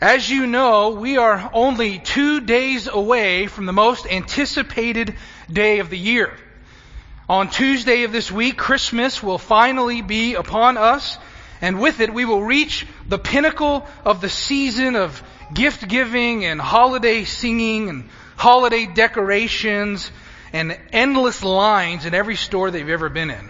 As you know, we are only 2 days away from the most anticipated day of the year. On Tuesday of this week, Christmas will finally be upon us, and with it we will reach the pinnacle of the season of gift giving and holiday singing and holiday decorations and endless lines in every store that you've ever been in.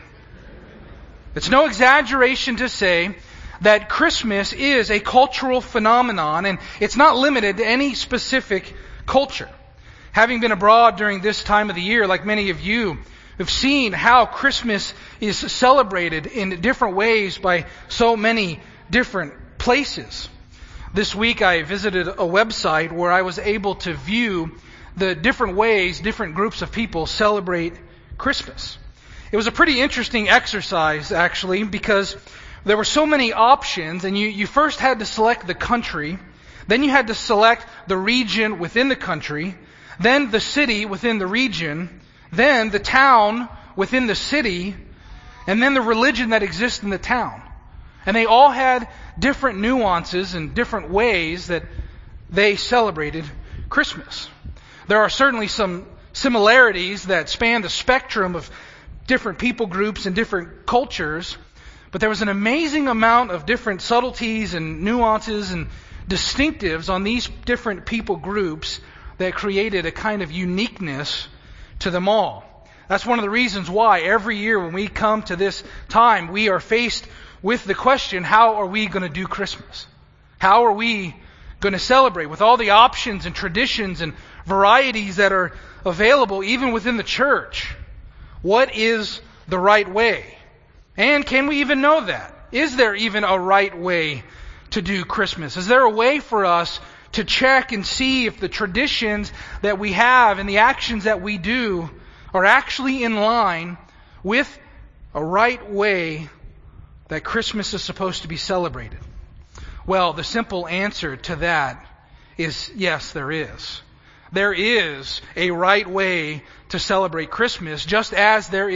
It's no exaggeration to say that Christmas is a cultural phenomenon, and it's not limited to any specific culture. Having been abroad during this time of the year, like many of you, have seen how Christmas is celebrated in different ways by so many different places. This week I visited a website where I was able to view the different ways different groups of people celebrate Christmas. It was a pretty interesting exercise, actually, because there were so many options, and you first had to select the country, then you had to select the region within the country, then the city within the region, then the town within the city, and then the religion that exists in the town. And they all had different nuances and different ways that they celebrated Christmas. There are certainly some similarities that span the spectrum of different people groups and different cultures, but there was an amazing amount of different subtleties and nuances and distinctives on these different people groups that created a kind of uniqueness to them all. That's one of the reasons why every year when we come to this time, we are faced with the question, how are we going to do Christmas? How are we going to celebrate with all the options and traditions and varieties that are available even within the church? What is the right way? And can we even know that? Is there even a right way to do Christmas? Is there a way for us to check and see if the traditions that we have and the actions that we do are actually in line with a right way that Christmas is supposed to be celebrated? Well, the simple answer to that is yes, there is. There is a right way to celebrate Christmas, just as there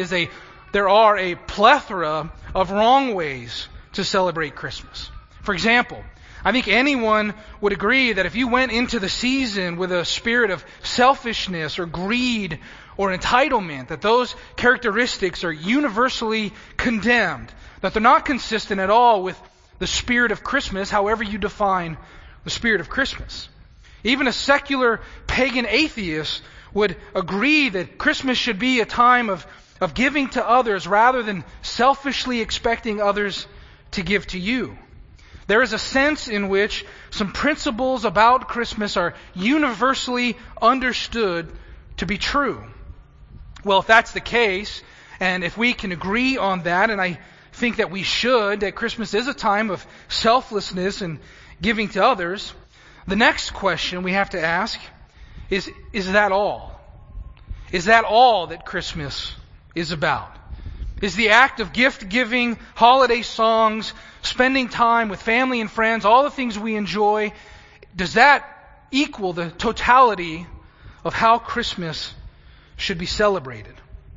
are a plethora of wrong ways to celebrate Christmas. For example, I think anyone would agree that if you went into the season with a spirit of selfishness or greed or entitlement, that those characteristics are universally condemned, that they're not consistent at all with the spirit of Christmas, however you define the spirit of Christmas. Even a secular pagan atheist would agree that Christmas should be a time of giving to others rather than selfishly expecting others to give to you. There is a sense in which some principles about Christmas are universally understood to be true. Well, if that's the case, and if we can agree on that, and I think that we should, that Christmas is a time of selflessness and giving to others, the next question we have to ask is that all? Is that all that Christmas is about? Is the act of gift giving, holiday songs, spending time with family and friends, all the things we enjoy, does that equal the totality of how Christmas should be celebrated?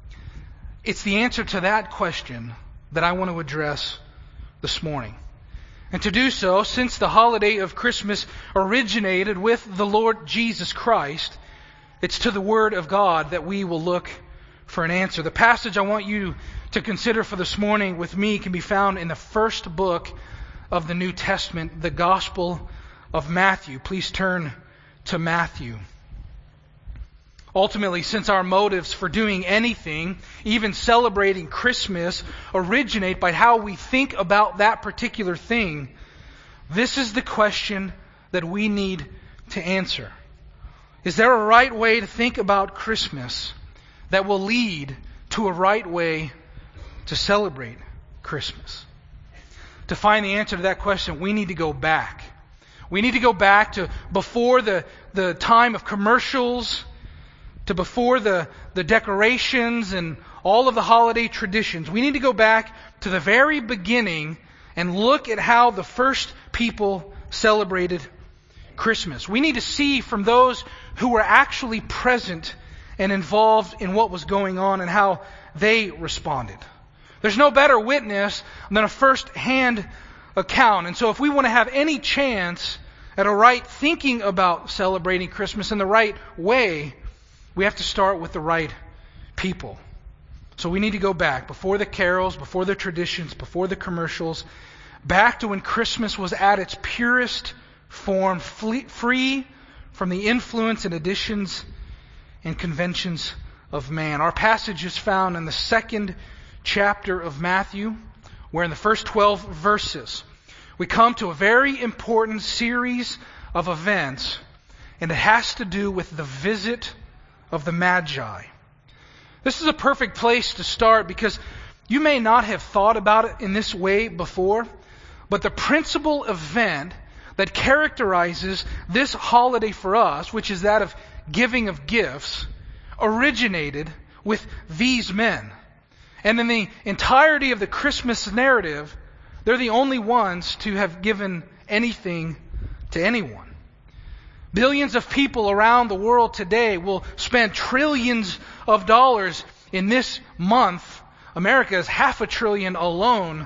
It's the answer to that question that I want to address this morning. And to do so, since the holiday of Christmas originated with the Lord Jesus Christ, it's to the Word of God that we will look for an answer. The passage I want you to consider for this morning with me can be found in the first book of the New Testament, the Gospel of Matthew. Please turn to Matthew. Ultimately, since our motives for doing anything, even celebrating Christmas, originate by how we think about that particular thing, this is the question that we need to answer. Is there a right way to think about Christmas that will lead to a right way to celebrate Christmas? To find the answer to that question, we need to go back. We need to go back to before the time of commercials, to before the decorations and all of the holiday traditions. We need to go back to the very beginning and look at how the first people celebrated Christmas. We need to see from those who were actually present and involved in what was going on and how they responded. There's no better witness than a first-hand account. And so if we want to have any chance at a right thinking about celebrating Christmas in the right way, we have to start with the right people. So we need to go back, before the carols, before the traditions, before the commercials, back to when Christmas was at its purest form, free from the influence and additions and conventions of man. Our passage is found in the 2nd chapter of Matthew, where in the first 12 verses we come to a very important series of events, and it has to do with the visit of the Magi. This is a perfect place to start because you may not have thought about it in this way before, but the principal event that characterizes this holiday for us, which is that of giving of gifts, originated with these men. And in the entirety of the Christmas narrative, they're the only ones to have given anything to anyone. Billions of people around the world today will spend trillions of dollars in this month. America is $500 billion alone.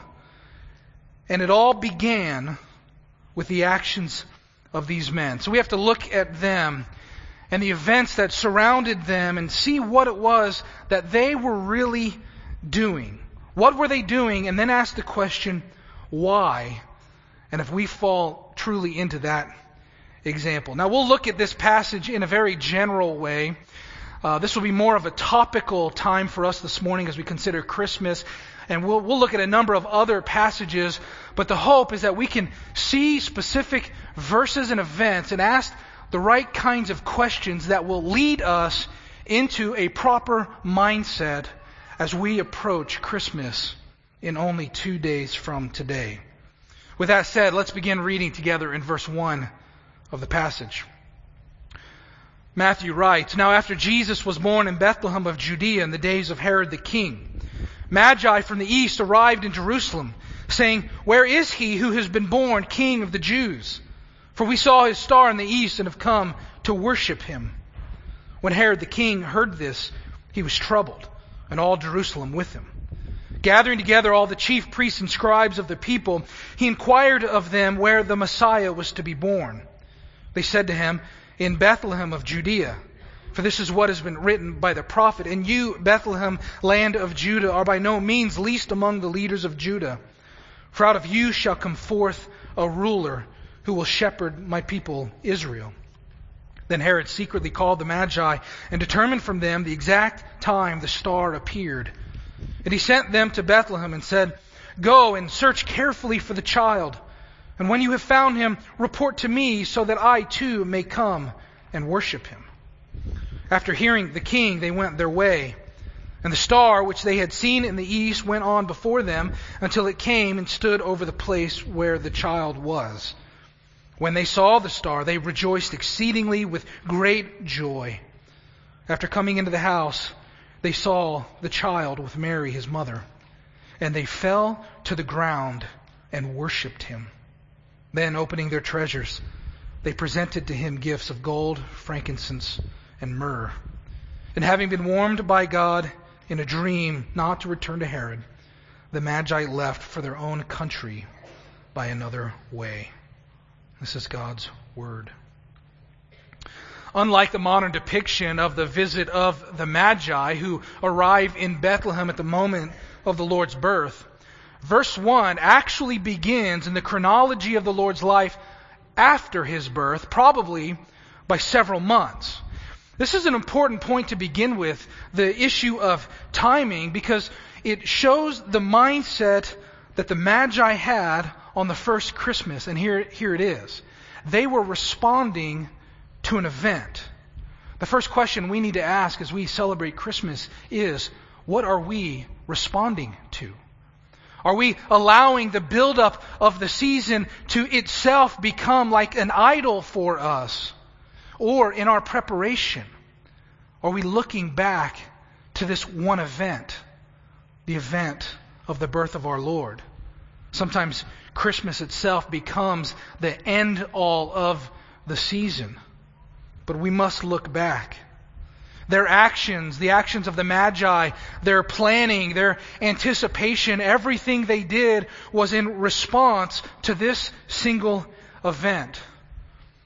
And it all began with the actions of these men. So we have to look at them and the events that surrounded them and see what it was that they were really doing. What were they doing? And then ask the question, why? And if we fall truly into that example. Now we'll look at this passage in a very general way. This will be more of a topical time for us this morning as we consider Christmas. And we'll look at a number of other passages. But the hope is that we can see specific verses and events and ask the right kinds of questions that will lead us into a proper mindset as we approach Christmas in only 2 days from today. With that said, let's begin reading together in verse 1 of the passage. Matthew writes, "Now after Jesus was born in Bethlehem of Judea in the days of Herod the king, Magi from the east arrived in Jerusalem, saying, 'Where is he who has been born King of the Jews? For we saw his star in the east and have come to worship him.' When Herod the king heard this, he was troubled, and all Jerusalem with him. Gathering together all the chief priests and scribes of the people, he inquired of them where the Messiah was to be born. They said to him, 'In Bethlehem of Judea. For this is what has been written by the prophet. And you, Bethlehem, land of Judah, are by no means least among the leaders of Judah. For out of you shall come forth a ruler who will shepherd my people Israel.' Then Herod secretly called the Magi and determined from them the exact time the star appeared. And he sent them to Bethlehem and said, 'Go and search carefully for the child. And when you have found him, report to me so that I too may come and worship him.' After hearing the king, they went their way. And the star which they had seen in the east went on before them until it came and stood over the place where the child was. When they saw the star, they rejoiced exceedingly with great joy. After coming into the house, they saw the child with Mary, his mother, and they fell to the ground and worshipped him. Then, opening their treasures, they presented to him gifts of gold, frankincense, and myrrh. And having been warned by God in a dream not to return to Herod, the Magi left for their own country by another way." This is God's word. Unlike the modern depiction of the visit of the Magi who arrive in Bethlehem at the moment of the Lord's birth, verse 1 actually begins in the chronology of the Lord's life after his birth, probably by several months. This is an important point to begin with, the issue of timing, because it shows the mindset that the Magi had on the first Christmas. And here it is. They were responding to an event. The first question we need to ask as we celebrate Christmas is, what are we responding to? Are we allowing the buildup of the season to itself become like an idol for us? Or in our preparation, are we looking back to this one event, the event of the birth of our Lord? Sometimes Christmas itself becomes the end all of the season. But we must look back. Their actions, the actions of the Magi, their planning, their anticipation, everything they did was in response to this single event.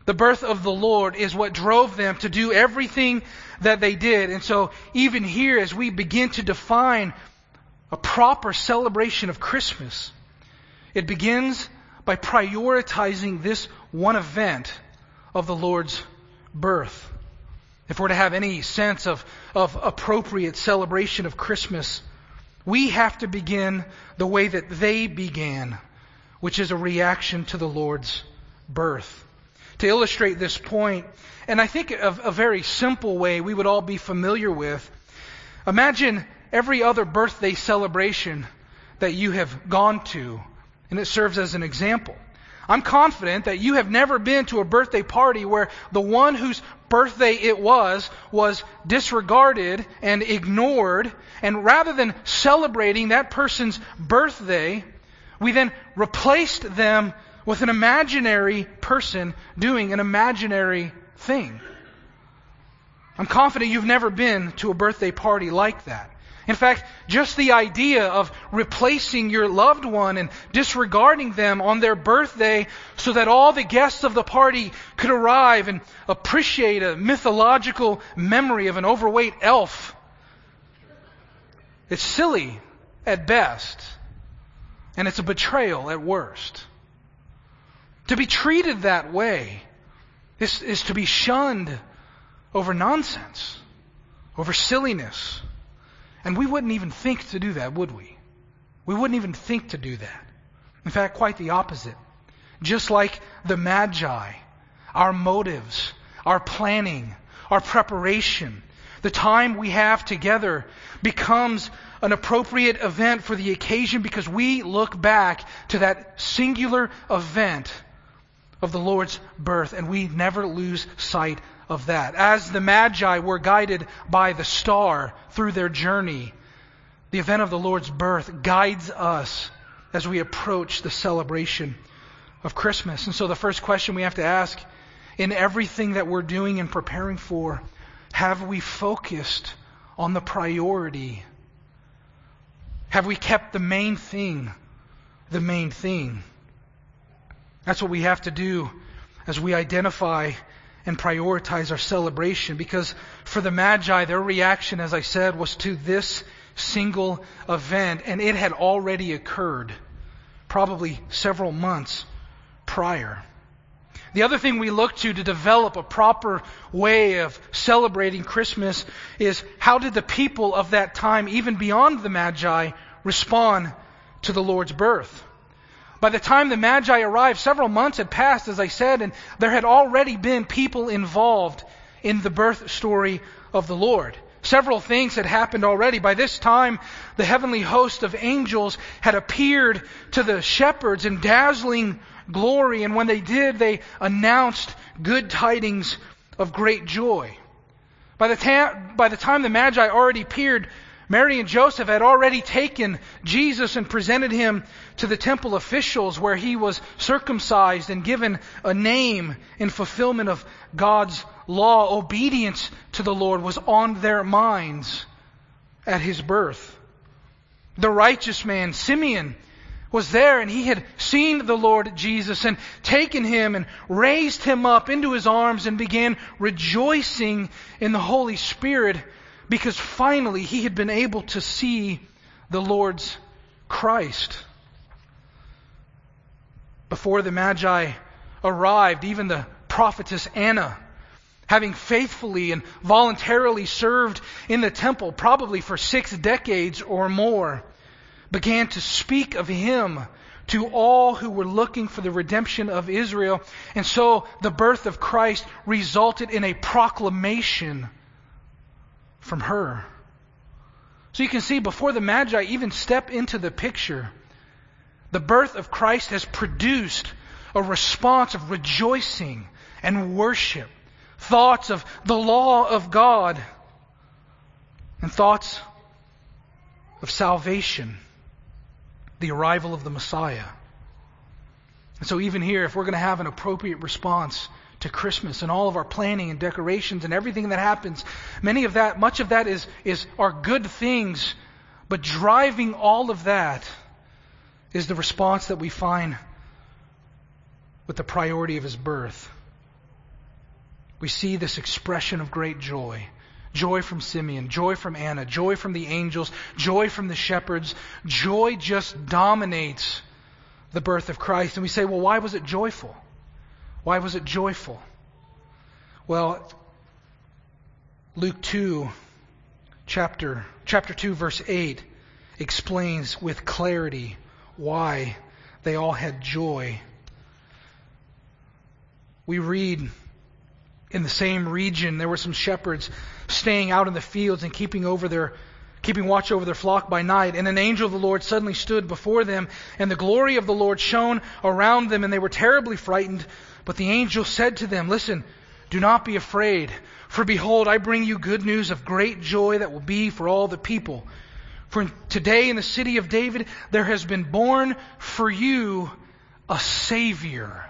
The birth of the Lord is what drove them to do everything that they did. And so even here, as we begin to define a proper celebration of Christmas, it begins by prioritizing this one event of the Lord's birth. If we're to have any sense of appropriate celebration of Christmas, we have to begin the way that they began, which is a reaction to the Lord's birth. To illustrate this point, and I think of a very simple way we would all be familiar with, imagine every other birthday celebration that you have gone to, and it serves as an example. I'm confident that you have never been to a birthday party where the one whose birthday it was disregarded and ignored, and rather than celebrating that person's birthday, we then replaced them with an imaginary person doing an imaginary thing. I'm confident you've never been to a birthday party like that. In fact, just the idea of replacing your loved one and disregarding them on their birthday so that all the guests of the party could arrive and appreciate a mythological memory of an overweight elf. It's silly at best, and it's a betrayal at worst. To be treated that way is to be shunned over nonsense, over silliness. And we wouldn't even think to do that, would we? We wouldn't even think to do that. In fact, quite the opposite. Just like the Magi, our motives, our planning, our preparation, the time we have together becomes an appropriate event for the occasion because we look back to that singular event of the Lord's birth, and we never lose sight of that. As the Magi were guided by the star through their journey, the event of the Lord's birth guides us as we approach the celebration of Christmas. And so the first question we have to ask in everything that we're doing and preparing for, have we focused on the priority? Have we kept the main thing the main thing? That's what we have to do as we identify and prioritize our celebration. Because for the Magi, their reaction, as I said, was to this single event, and it had already occurred, probably several months prior. The other thing we look to develop a proper way of celebrating Christmas is how did the people of that time, even beyond the Magi, respond to the Lord's birth? By the time the Magi arrived, several months had passed, as I said, and there had already been people involved in the birth story of the Lord. Several things had happened already. By this time, the heavenly host of angels had appeared to the shepherds in dazzling glory, and when they did, they announced good tidings of great joy. By the time the Magi already appeared, Mary and Joseph had already taken Jesus and presented him to the temple officials where he was circumcised and given a name in fulfillment of God's law. Obedience to the Lord was on their minds at his birth. The righteous man, Simeon, was there, and he had seen the Lord Jesus and taken him and raised him up into his arms and began rejoicing in the Holy Spirit, because finally he had been able to see the Lord's Christ. Before the Magi arrived, even the prophetess Anna, having faithfully and voluntarily served in the temple, probably for 6 decades or more, began to speak of him to all who were looking for the redemption of Israel. And so the birth of Christ resulted in a proclamation from her. So you can see, before the Magi even step into the picture, the birth of Christ has produced a response of rejoicing and worship, thoughts of the law of God, and thoughts of salvation, the arrival of the Messiah. And so even here, if we're going to have an appropriate response to Christmas and all of our planning and decorations and everything that happens, much of that are good things, but driving all of that is the response that we find with the priority of his birth. we see this expression of great joy. Joy from Simeon, joy from Anna, joy from the angels, joy from the shepherds. Joy just dominates the birth of Christ. And we say, well, why was it joyful? Why was it joyful? Well, Luke 2, chapter 2, verse 8, explains with clarity why they all had joy. We read in the same region, there were some shepherds staying out in the fields and keeping watch over their flock by night. And an angel of the Lord suddenly stood before them, and the glory of the Lord shone around them, and they were terribly frightened. But the angel said to them, listen, do not be afraid, for behold, I bring you good news of great joy that will be for all the people. For today in the city of David there has been born for you a Savior,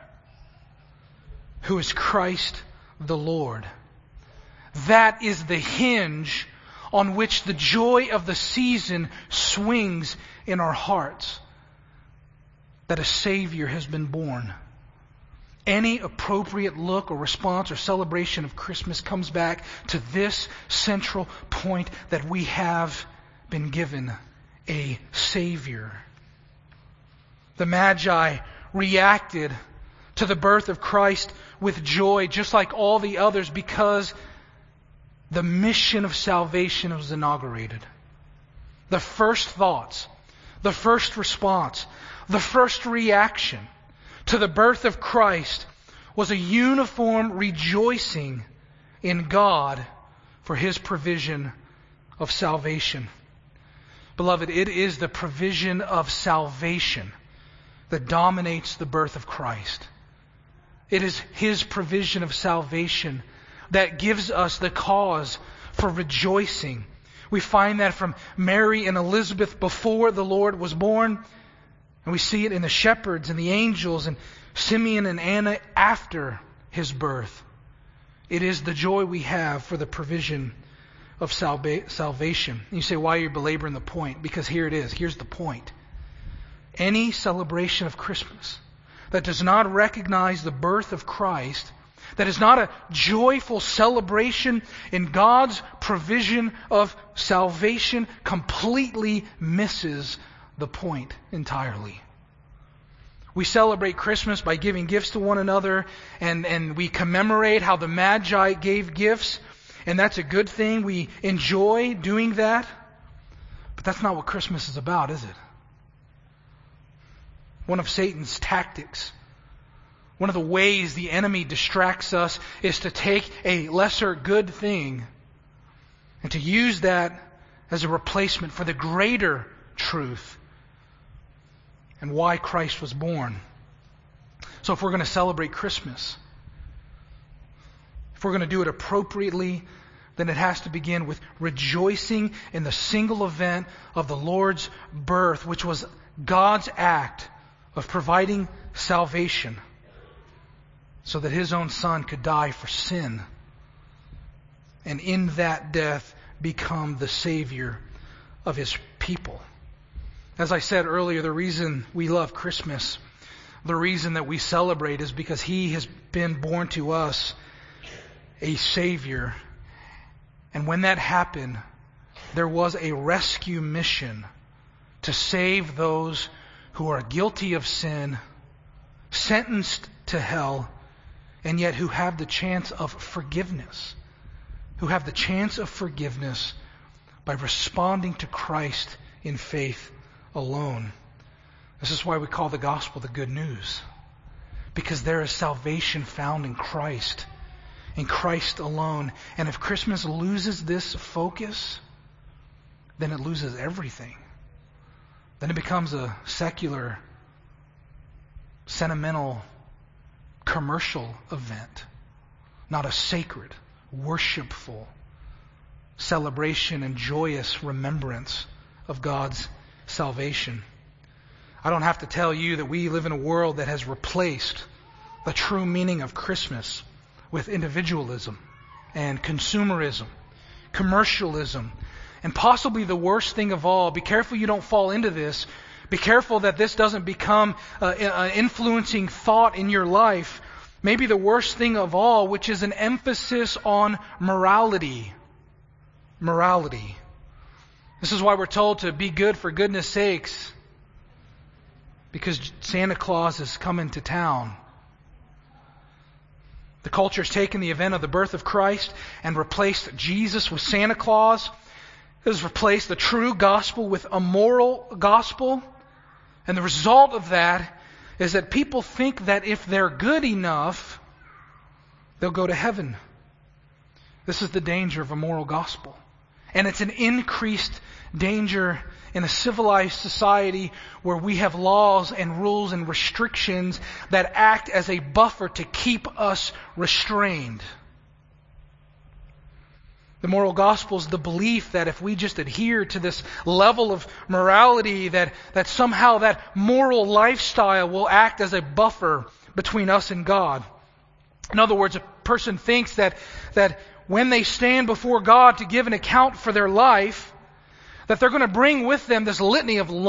who is Christ the Lord. That is the hinge on which the joy of the season swings in our hearts. That a Savior has been born. Any appropriate look or response or celebration of Christmas comes back to this central point, that we have been given a Savior. The Magi reacted to the birth of Christ with joy, just like all the others, because the mission of salvation was inaugurated. The first thoughts, the first response, the first reaction to the birth of Christ was a uniform rejoicing in God for His provision of salvation. Beloved, it is the provision of salvation that dominates the birth of Christ. It is His provision of salvation that gives us the cause for rejoicing. We find that from Mary and Elizabeth before the Lord was born, and we see it in the shepherds and the angels and Simeon and Anna after His birth. It is the joy we have for the provision of salvation. And you say, why are you belaboring the point? Because here it is. Here's the point. Any celebration of Christmas that does not recognize the birth of Christ, that is not a joyful celebration in God's provision of salvation, completely misses the point entirely. We celebrate Christmas by giving gifts to one another, and we commemorate how the Magi gave gifts, and that's a good thing. We enjoy doing that. But that's not what Christmas is about, is it? One of Satan's tactics, one of the ways the enemy distracts us, is to take a lesser good thing and to use that as a replacement for the greater truth and why Christ was born. So if we're going to celebrate Christmas, if we're going to do it appropriately, then it has to begin with rejoicing in the single event of the Lord's birth, which was God's act of providing salvation so that His own Son could die for sin, and in that death become the Savior of His people. As I said earlier, the reason we love Christmas, the reason that we celebrate, is because He has been born to us a Savior. And when that happened, there was a rescue mission to save those who are guilty of sin, sentenced to hell, and yet who have the chance of forgiveness. Who have the chance of forgiveness by responding to Christ in faith alone. This is why we call the gospel the good news. Because there is salvation found in Christ alone. And if Christmas loses this focus, then it loses everything. Then it becomes a secular, sentimental, commercial event, not a sacred, worshipful celebration and joyous remembrance of God's salvation. I don't have to tell you that we live in a world that has replaced the true meaning of Christmas with individualism and consumerism, commercialism, and possibly the worst thing of all, be careful you don't fall into this. Be careful that this doesn't become an influencing thought in your life. Maybe the worst thing of all, which is an emphasis on morality. Morality. This is why we're told to be good for goodness sakes, because Santa Claus is coming to town. The culture has taken the event of the birth of Christ and replaced Jesus with Santa Claus. It has replaced the true gospel with a moral gospel. And the result of that is that people think that if they're good enough, they'll go to heaven. This is the danger of a moral gospel. And it's an increased danger in a civilized society where we have laws and rules and restrictions that act as a buffer to keep us restrained. The moral gospel is the belief that if we just adhere to this level of morality, that somehow that moral lifestyle will act as a buffer between us and God. In other words, a person thinks that when they stand before God to give an account for their life, that they're going to bring with them this long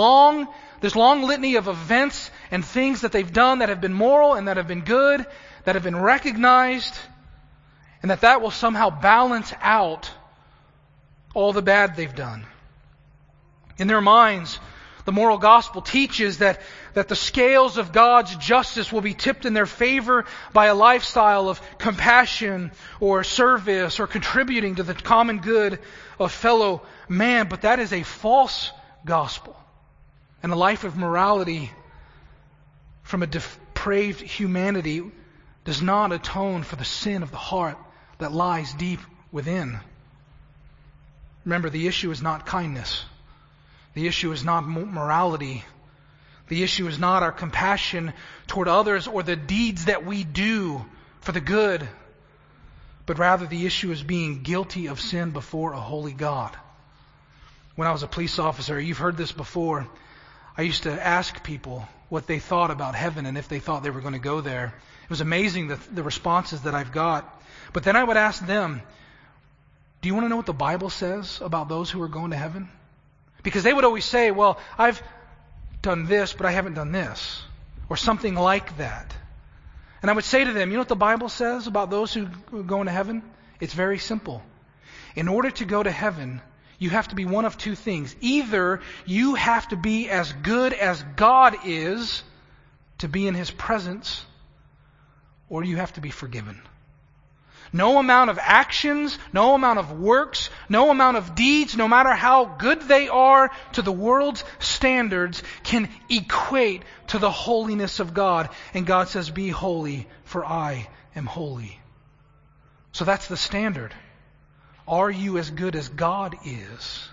litany of events and things that they've done that have been moral and that have been good, that have been recognized, and that will somehow balance out all the bad they've done. In their minds, the moral gospel teaches that the scales of God's justice will be tipped in their favor by a lifestyle of compassion or service or contributing to the common good of fellow man. But that is a false gospel. And a life of morality from a depraved humanity does not atone for the sin of the heart that lies deep within. Remember, the issue is not kindness. The issue is not morality. The issue is not our compassion toward others or the deeds that we do for the good. But rather the issue is being guilty of sin before a holy God. When I was a police officer, you've heard this before, I used to ask people what they thought about heaven and if they thought they were going to go there. It was amazing the responses that I've got. But then I would ask them, do you want to know what the Bible says about those who are going to heaven? Because they would always say, well, I've done this, but I haven't done this. Or something like that. And I would say to them, you know what the Bible says about those who are going to heaven? It's very simple. In order to go to heaven, you have to be one of two things. Either you have to be as good as God is to be in His presence, or you have to be forgiven. No amount of actions, no amount of works, no amount of deeds, no matter how good they are to the world's standards, can equate to the holiness of God. And God says, be holy, for I am holy. So that's the standard. Are you as good as God is?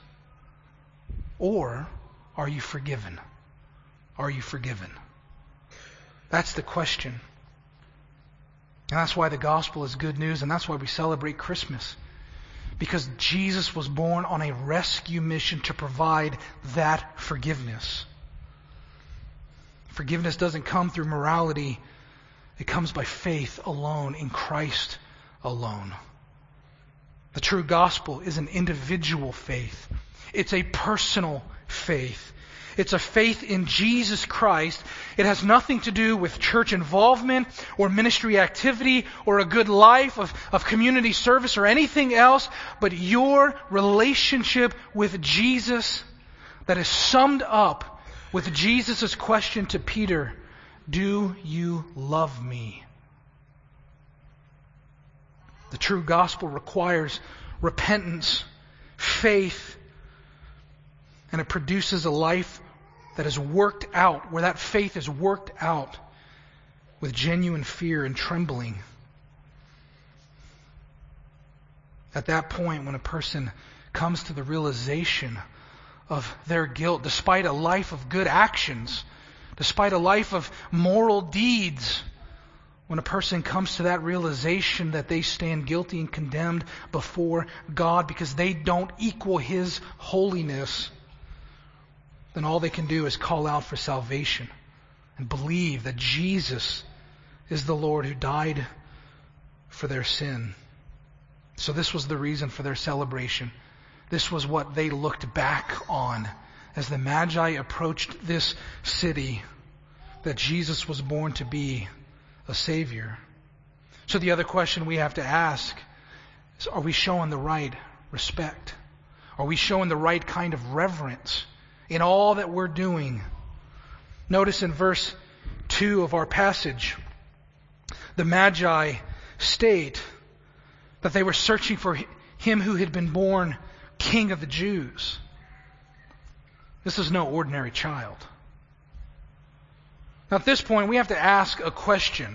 Or are you forgiven? Are you forgiven? That's the question. And that's why the gospel is good news, and that's why we celebrate Christmas. Because Jesus was born on a rescue mission to provide that forgiveness. Forgiveness doesn't come through morality. It comes by faith alone, in Christ alone. The true gospel is an individual faith. It's a personal faith. It's a faith in Jesus Christ. It has nothing to do with church involvement or ministry activity or a good life of community service or anything else, but your relationship with Jesus that is summed up with Jesus' question to Peter, do you love me? The true gospel requires repentance, faith, and it produces a life that is worked out, where that faith is worked out with genuine fear and trembling. At that point, when a person comes to the realization of their guilt, despite a life of good actions, despite a life of moral deeds, when a person comes to that realization that they stand guilty and condemned before God because they don't equal His holiness, then all they can do is call out for salvation and believe that Jesus is the Lord who died for their sin. So this was the reason for their celebration. This was what they looked back on as the Magi approached this city, that Jesus was born to be a Savior. So the other question we have to ask is, are we showing the right respect? Are we showing the right kind of reverence in all that we're doing? Notice in verse 2 of our passage, the Magi state that they were searching for him who had been born King of the Jews. This is no ordinary child. Now at this point, we have to ask a question.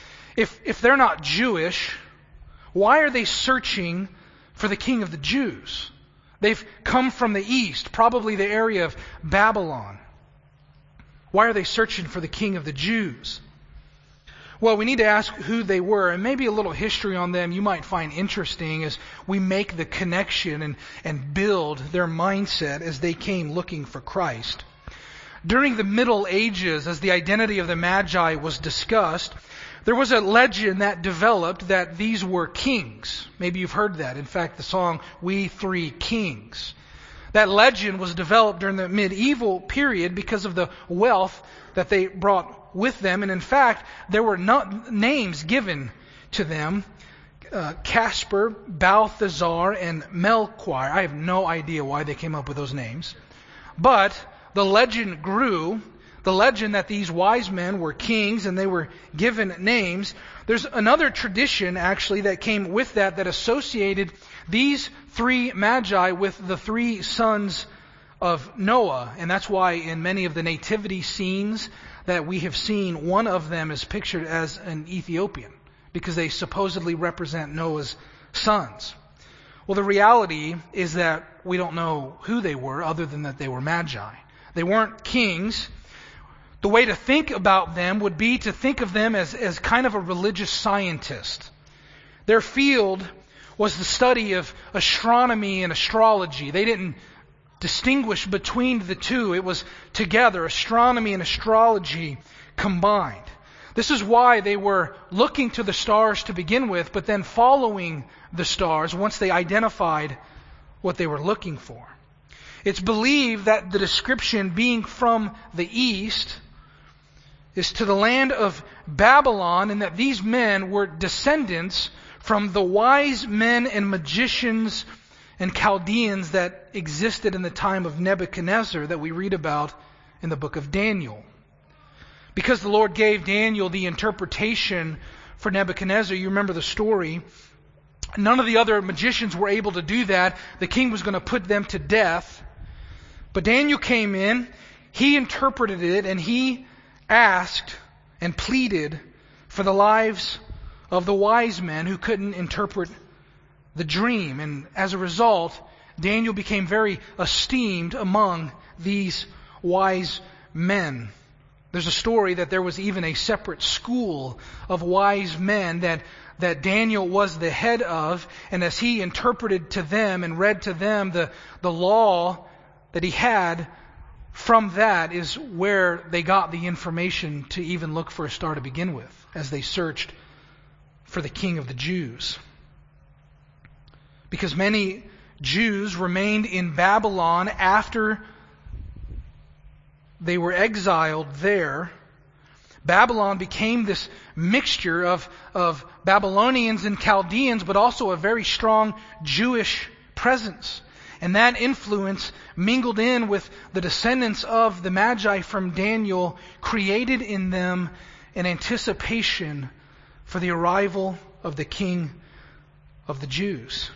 If they're not Jewish, why are they searching for the King of the Jews? They've come from the east, probably the area of Babylon. Why are they searching for the King of the Jews? Well, we need to ask who they were, and maybe a little history on them you might find interesting as we make the connection and build their mindset as they came looking for Christ. During the Middle Ages, as the identity of the Magi was discussed, there was a legend that developed that these were kings. Maybe you've heard that. In fact, the song, We Three Kings. That legend was developed during the medieval period because of the wealth that they brought with them. And in fact, there were names given to them. Casper, Balthazar, and Melchior. I have no idea why they came up with those names. But the legend grew. The legend that these wise men were kings and they were given names. There's another tradition actually that came with that associated these three magi with the three sons of Noah. And that's why in many of the nativity scenes that we have seen, one of them is pictured as an Ethiopian because they supposedly represent Noah's sons. Well, the reality is that we don't know who they were other than that they were magi. They weren't kings. The way to think about them would be to think of them as kind of a religious scientist. Their field was the study of astronomy and astrology. They didn't distinguish between the two. It was together, astronomy and astrology combined. This is why they were looking to the stars to begin with, but then following the stars once they identified what they were looking for. It's believed that the description being from the east is to the land of Babylon, and that these men were descendants from the wise men and magicians and Chaldeans that existed in the time of Nebuchadnezzar that we read about in the book of Daniel. Because the Lord gave Daniel the interpretation for Nebuchadnezzar, you remember the story, none of the other magicians were able to do that. The king was going to put them to death. But Daniel came in, he interpreted it, and he asked and pleaded for the lives of the wise men who couldn't interpret the dream. And as a result, Daniel became very esteemed among these wise men. There's a story that there was even a separate school of wise men that Daniel was the head of, and as he interpreted to them and read to them the law that he had, from that is where they got the information to even look for a star to begin with, as they searched for the King of the Jews. Because many Jews remained in Babylon after they were exiled there. Babylon became this mixture of Babylonians and Chaldeans, but also a very strong Jewish presence. And that influence mingled in with the descendants of the Magi from Daniel, created in them an anticipation for the arrival of the King of the Jews.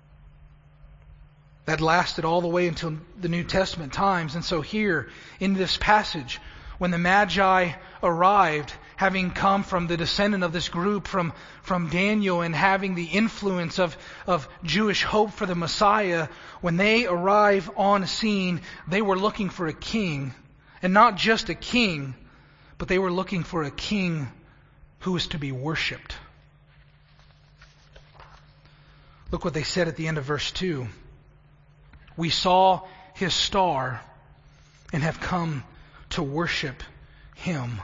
That lasted all the way until the New Testament times. And so here in this passage, when the Magi arrived, having come from the descendant of this group from Daniel and having the influence of Jewish hope for the Messiah, when they arrive on scene, they were looking for a king. And not just a king, but they were looking for a king who was to be worshipped. Look what they said at the end of verse 2. We saw his star and have come to worship him.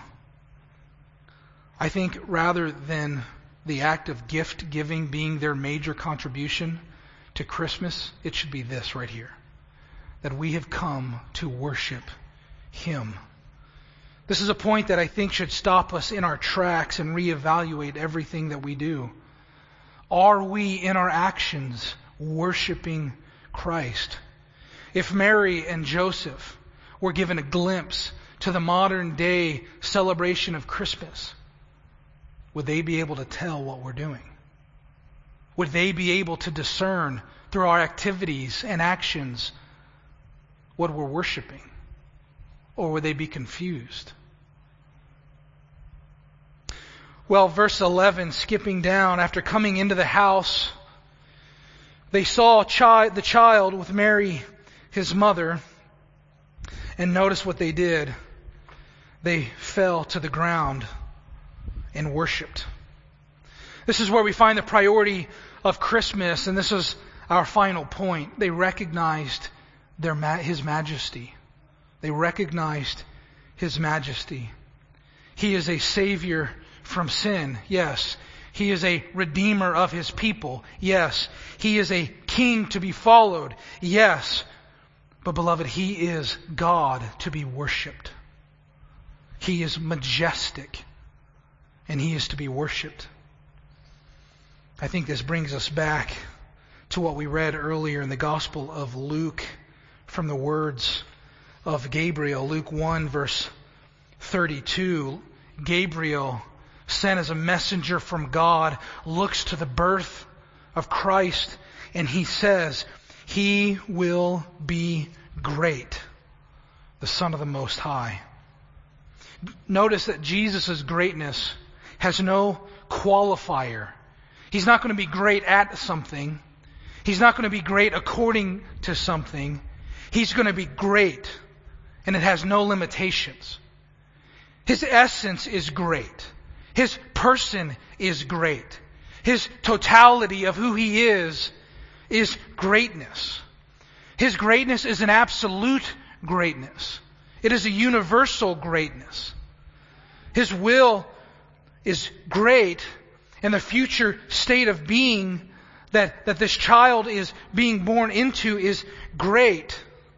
I think rather than the act of gift giving being their major contribution to Christmas, it should be this right here. That we have come to worship him. This is a point that I think should stop us in our tracks and reevaluate everything that we do. Are we in our actions worshiping Christ? If Mary and Joseph were given a glimpse to the modern day celebration of Christmas, would they be able to tell what we're doing? Would they be able to discern through our activities and actions what we're worshiping? Or would they be confused? Well, verse 11, skipping down, after coming into the house, they saw the child with Mary, his mother, and notice what they did. They fell to the ground and worshipped. This is where we find the priority of Christmas, and this is our final point. They recognized His majesty. They recognized His majesty. He is a Savior from sin, yes. He is a Redeemer of His people, yes. He is a King to be followed, yes. But beloved, He is God to be worshipped. He is majestic, and He is to be worshipped. I think this brings us back to what we read earlier in the Gospel of Luke from the words of Gabriel. Luke 1 verse 32. Gabriel, sent as a messenger from God, looks to the birth of Christ, and he says, He will be great, the Son of the Most High. Notice that Jesus' greatness has no qualifier. He's not going to be great at something. He's not going to be great according to something. He's going to be great, and it has no limitations. His essence is great. His person is great. His totality of who He is greatness. His greatness is an absolute greatness. It is a universal greatness. His will is great, and the future state of being that this child is being born into is great.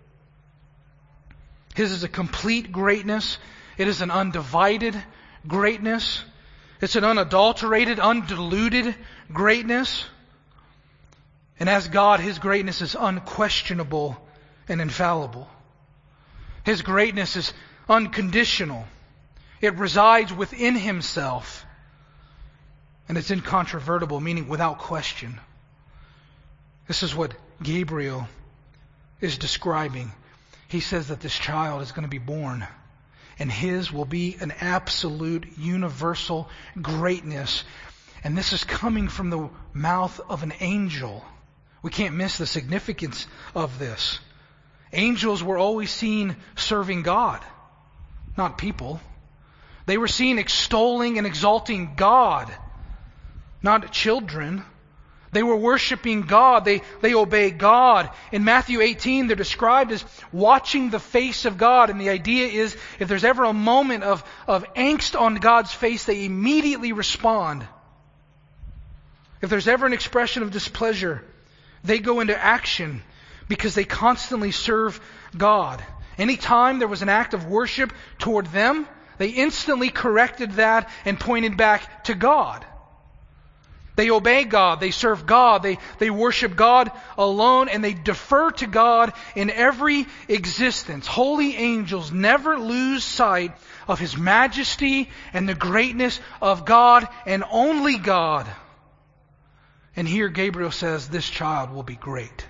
His is a complete greatness. It is an undivided greatness. It's an unadulterated, undiluted greatness. And as God, His greatness is unquestionable and infallible. His greatness is unconditional. It resides within Himself. And it's incontrovertible, meaning without question. This is what Gabriel is describing. He says that this child is going to be born, and His will be an absolute, universal greatness. And this is coming from the mouth of an angel. We can't miss the significance of this. Angels were always seen serving God, not people. They were seen extolling and exalting God, not children. They were worshiping God. They obey God. In Matthew 18, they're described as watching the face of God. And the idea is, if there's ever a moment of angst on God's face, they immediately respond. If there's ever an expression of displeasure, they go into action because they constantly serve God. Anytime there was an act of worship toward them, they instantly corrected that and pointed back to God. They obey God, they serve God, they worship God alone, and they defer to God in every existence. Holy angels never lose sight of His majesty and the greatness of God and only God. And here Gabriel says, this child will be great.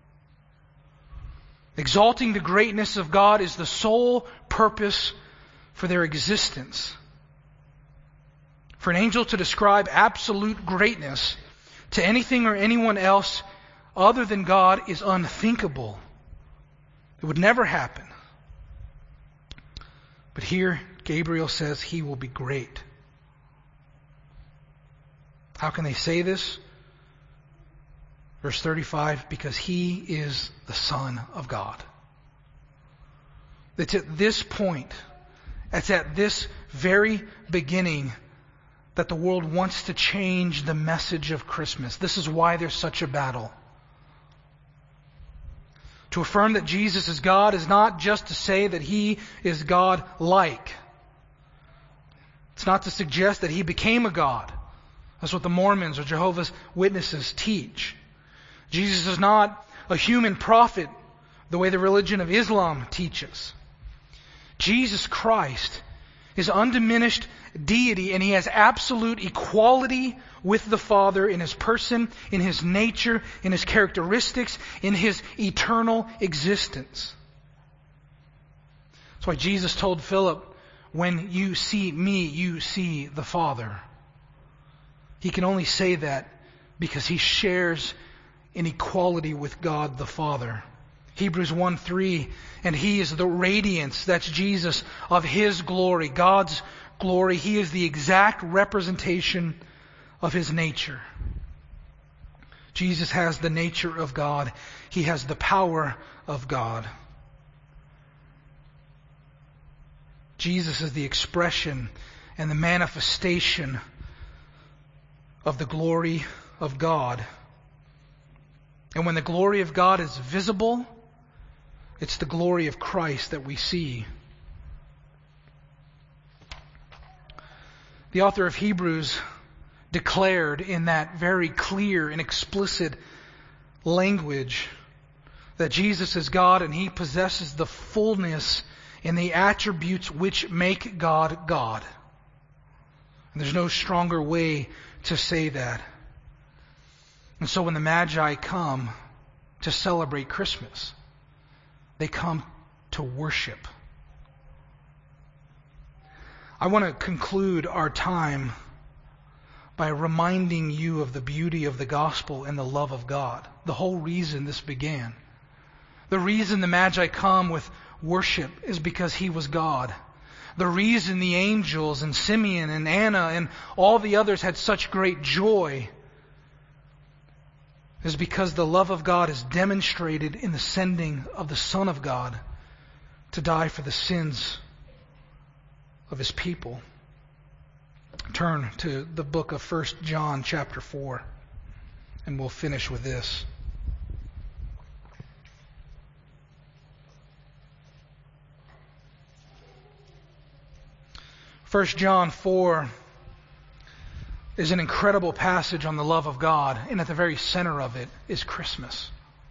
Exalting the greatness of God is the sole purpose for their existence. For an angel to describe absolute greatness to anything or anyone else other than God is unthinkable. It would never happen. But here, Gabriel says He will be great. How can they say this? Verse 35, because He is the Son of God. It's at this point, it's at this very beginning that the world wants to change the message of Christmas. This is why there's such a battle. To affirm that Jesus is God is not just to say that He is God-like. It's not to suggest that he became a god. That's what the Mormons or Jehovah's Witnesses teach. Jesus is not a human prophet the way the religion of Islam teaches. Jesus Christ is undiminished deity, and he has absolute equality with the Father in his person, in his nature, in his characteristics, in his eternal existence. That's why Jesus told Philip, when you see me, you see the Father. He can only say that because he shares in equality with God the Father. Hebrews 1:3, and he is the radiance, that's Jesus, of his glory, God's glory. He is the exact representation of his nature. Jesus has the nature of God. He has the power of God. Jesus is the expression and the manifestation of the glory of God. And when the glory of God is visible, it's the glory of Christ that we see. The author of Hebrews declared in that very clear and explicit language that Jesus is God and he possesses the fullness in the attributes which make God God. And there's no stronger way to say that. And so when the Magi come to celebrate Christmas, they come to worship. I want to conclude our time by reminding you of the beauty of the gospel and the love of God. The whole reason this began. The reason the Magi come with worship is because he was God. The reason the angels and Simeon and Anna and all the others had such great joy is because the love of God is demonstrated in the sending of the Son of God to die for the sins of his people. Turn to the book of 1 John chapter 4, and we'll finish with this. 1 John 4 is an incredible passage on the love of God, and at the very center of it is Christmas.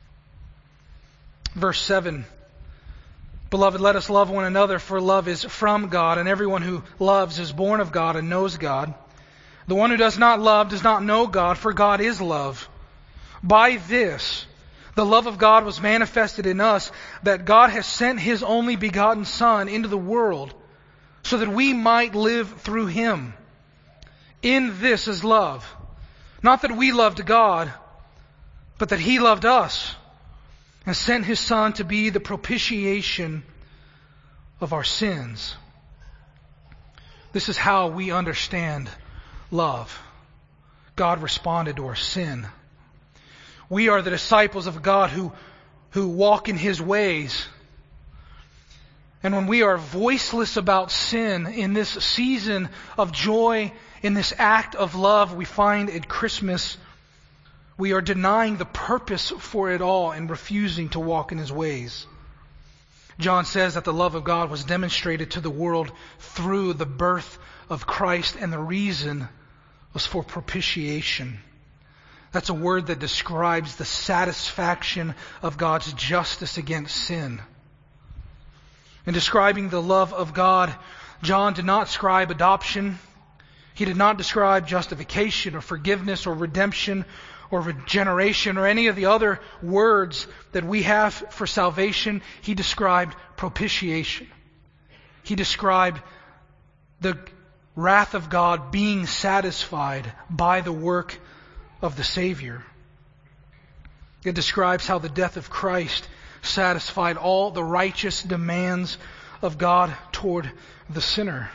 Verse 7, Beloved, let us love one another, for love is from God, and everyone who loves is born of God and knows God. The one who does not love does not know God, for God is love. By this, the love of God was manifested in us, that God has sent His only begotten Son into the world, so that we might live through Him. In this is love. Not that we loved God, but that He loved us and sent His Son to be the propitiation of our sins. This is how we understand love. God responded to our sin. We are the disciples of God who walk in His ways. And when we are voiceless about sin in this season of joy, in this act of love we find at Christmas, we are denying the purpose for it all and refusing to walk in His ways. John says that the love of God was demonstrated to the world through the birth of Christ, and the reason was for propitiation. That's a word that describes the satisfaction of God's justice against sin. In describing the love of God, John did not describe adoption. He did not describe justification or forgiveness or redemption or regeneration or any of the other words that we have for salvation. He described propitiation. He described the wrath of God being satisfied by the work of the Savior. It describes how the death of Christ satisfied all the righteous demands of God toward the sinner.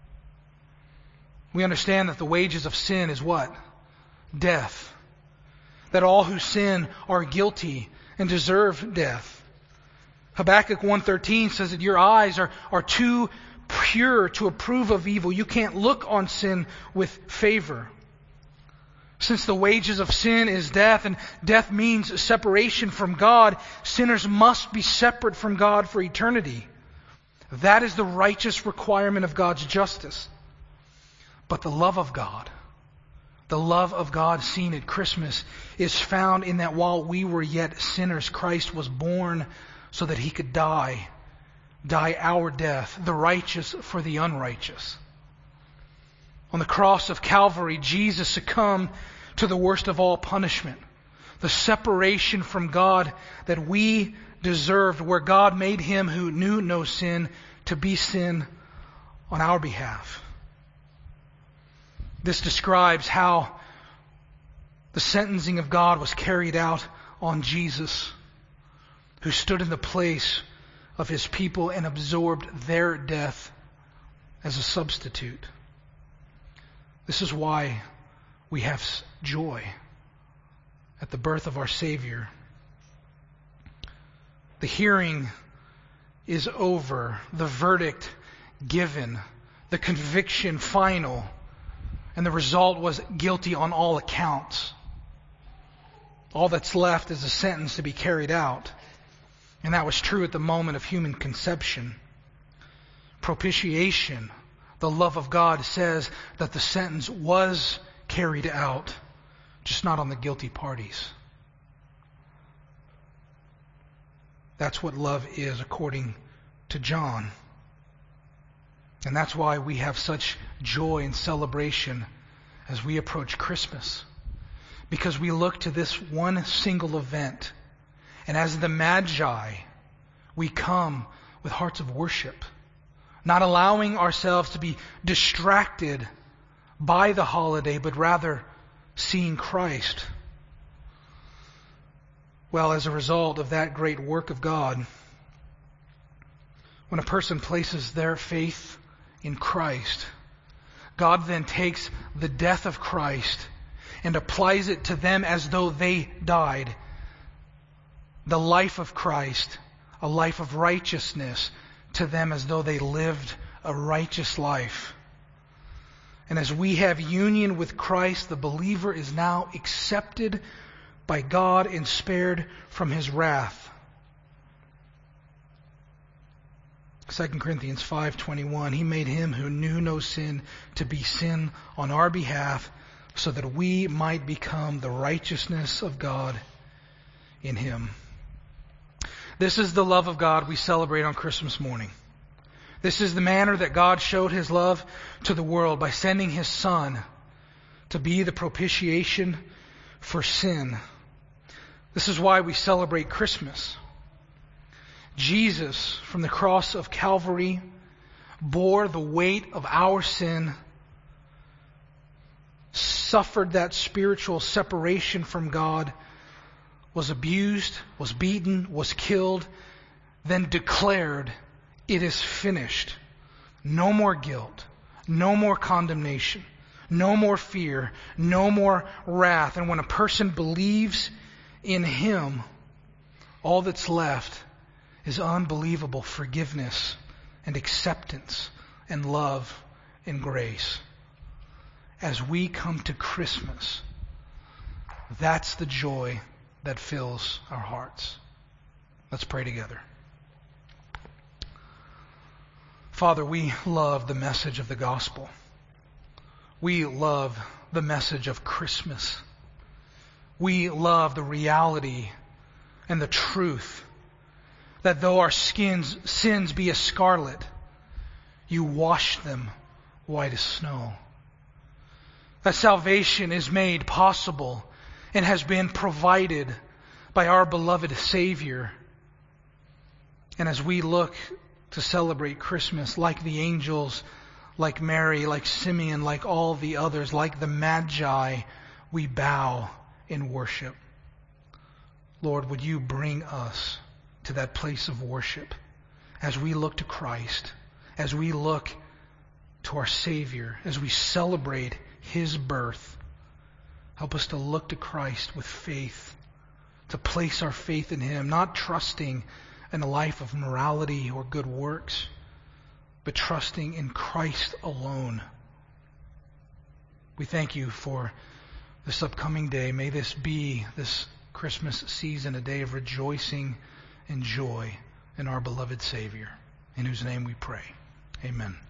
We understand that the wages of sin is what? Death. That all who sin are guilty and deserve death. Habakkuk 1:13 says that your eyes are too pure to approve of evil. You can't look on sin with favor. Since the wages of sin is death, and death means separation from God, sinners must be separate from God for eternity. That is the righteous requirement of God's justice. But the love of God seen at Christmas is found in that while we were yet sinners, Christ was born so that he could die our death, the righteous for the unrighteous. On the cross of Calvary, Jesus succumbed to the worst of all punishment, the separation from God that we deserved, where God made him who knew no sin to be sin on our behalf. This describes how the sentencing of God was carried out on Jesus, who stood in the place of his people and absorbed their death as a substitute. This is why we have joy at the birth of our Savior. The hearing is over, the verdict given, the conviction final, and the result was guilty on all accounts. All that's left is a sentence to be carried out. And that was true at the moment of human conception. Propitiation, the love of God, says that the sentence was carried out, just not on the guilty parties. That's what love is according to John. And that's why we have such joy and celebration as we approach Christmas. Because we look to this one single event. And as the Magi, we come with hearts of worship, not allowing ourselves to be distracted by the holiday, but rather seeing Christ. Well, as a result of that great work of God, when a person places their faith in Christ, God then takes the death of Christ and applies it to them as though they died. The life of Christ, a life of righteousness, to them as though they lived a righteous life. And as we have union with Christ, the believer is now accepted by God and spared from his wrath. 2 Corinthians 5:21, he made him who knew no sin to be sin on our behalf, so that we might become the righteousness of God in him. This is the love of God we celebrate on Christmas morning. This is the manner that God showed his love to the world by sending his Son to be the propitiation for sin. This is why we celebrate Christmas. Jesus, from the cross of Calvary, bore the weight of our sin, suffered that spiritual separation from God, was abused, was beaten, was killed, then declared, "It is finished." No more guilt, no more condemnation, no more fear, no more wrath. And when a person believes in him, all that's left is unbelievable forgiveness and acceptance and love and grace. As we come to Christmas, that's the joy that fills our hearts. Let's pray together. Father, we love the message of the gospel. We love the message of Christmas. We love the reality and the truth that though our sins be as scarlet, you wash them white as snow. That salvation is made possible and has been provided by our beloved Savior. And as we look to celebrate Christmas, like the angels, like Mary, like Simeon, like all the others, like the Magi, we bow in worship. Lord, would you bring us to that place of worship as we look to Christ, as we look to our Savior, as we celebrate his birth. Help us to look to Christ with faith, to place our faith in him, not trusting in a life of morality or good works, but trusting in Christ alone. We thank you for this upcoming day. May this be, this Christmas season, a day of rejoicing and joy in our beloved Savior, in whose name we pray. Amen.